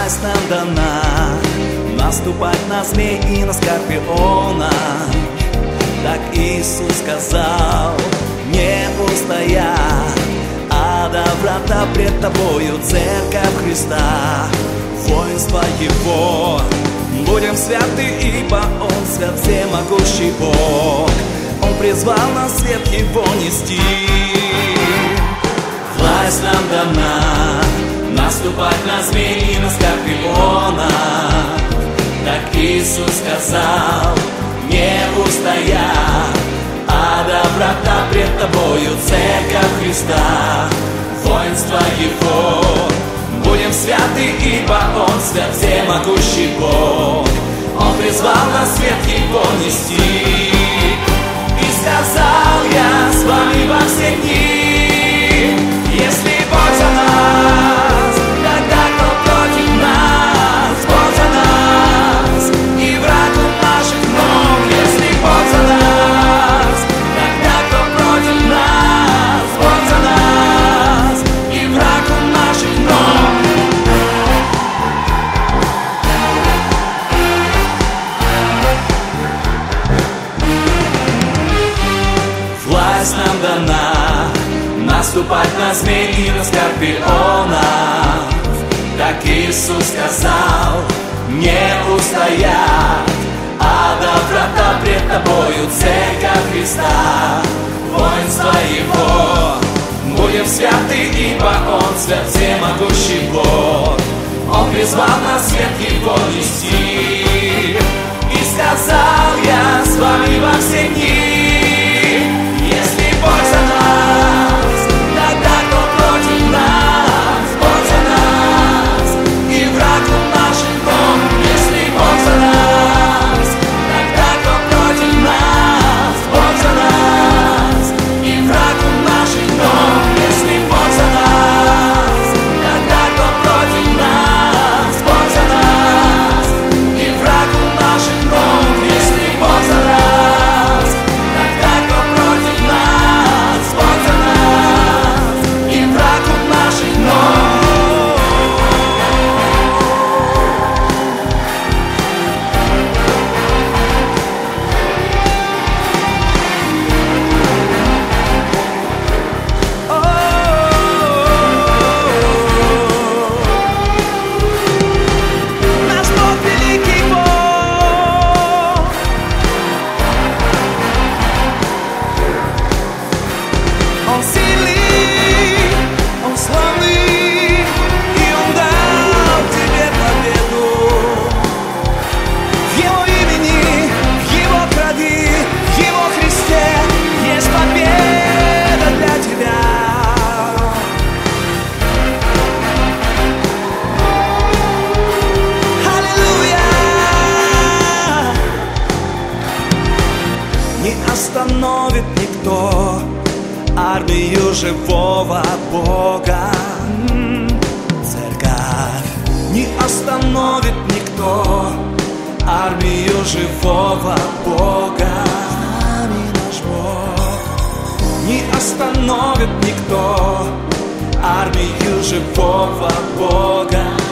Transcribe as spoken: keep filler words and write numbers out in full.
Власть нам дана наступать на змей и на скорпиона. Так Иисус сказал, не устоят ада врата пред тобою, церковь Христа, воинство Его. Будем святы, ибо Он свят, всемогущий Бог. Он призвал на свет Его нести. Власть нам дана наступать на змей и на скорпиона. Так Иисус сказал, не устоят ада врата пред тобою, церковь Христа, воинство Его. Будем святы, ибо Он свят, всемогущий Бог. Он призвал на свет Его нести. И сказал я с вами во все дни, если Бог за нас, тогда кто против нас? Бог за нас, и враг у наших ног. Если Бог за нас, тогда кто против нас? Бог за нас, и враг у наших ног. Власть нам дана наступать на змей и на скорпиона. Так Иисус сказал, не устоят ада врата пред тобою, церковь Христа, воинство Его. Будем святы, ибо Он свят, всемогущий Бог. Он призвал на свет Его нести. И сказал я с вами во все дни, если Бог за нас, тогда кто против нас? Бог за нас, и враг у наших ног. Если Бог за нас, тогда кто против нас? Бог за нас, и враг у наших ног. Если Бог за нас, тогда кто против нас? Бог за нас, и враг у наших ног. Если Бог за нас, тогда кто против нас? Бог за нас, и враг у наших ног. Наш Бог великий Бог. Он сильный, Он славный, и Он дал тебе победу. В Его имени, в Его крови, в Его Христе есть победа для тебя. Аллилуйя! Не остановит никто армию живого Бога. М, Церковь, не остановит никто армию живого Бога. С нами наш Бог. Не остановит никто армию живого Бога.